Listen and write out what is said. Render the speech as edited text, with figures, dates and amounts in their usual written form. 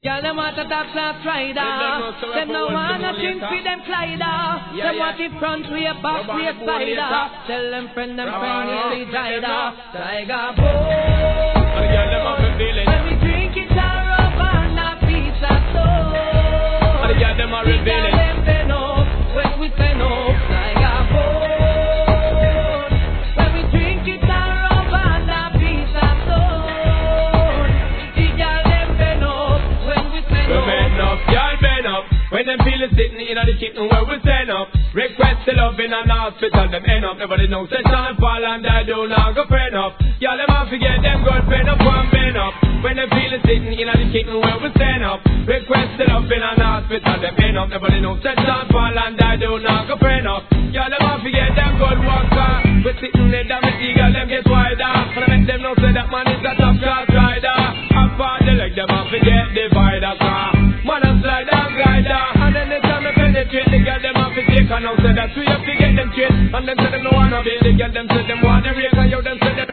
Girl, them want a top class rider. Them no wanna think for them slider. Them want it front way, back way, spider. Tell them friend nearly died. Tiger boy. When we drink it all up and a piece of soul. The girl them bend up when we turn up. Tiger boy. When we drink it all up and a piece of soul. The girl them bend up when we turn up. Bend up, y'all bend up. When them feelin' sitting in the kitchen where we stand up. Request the love in an hospital, them end up. Nobody knows that time fall and I do not go friend up. Y'all them have to get them good bend up and bend up. When them feelin' sitting in the kitchen where we stand up. Request the love in an hospital, them end up. Nobody knows that time fall and I do not go friend up. Y'all them have to get them good walker. We sitting there, damn it, eagle, them get wider. But I make them know say that man is a top class rider. Up on the leg, them have to get divider car. Man and slide and glider. And then they tell me penetrate, the girl them have to take. And now say that we have to get them straight. And them say them no wanna be, the girl them say them want the rake. And you them say them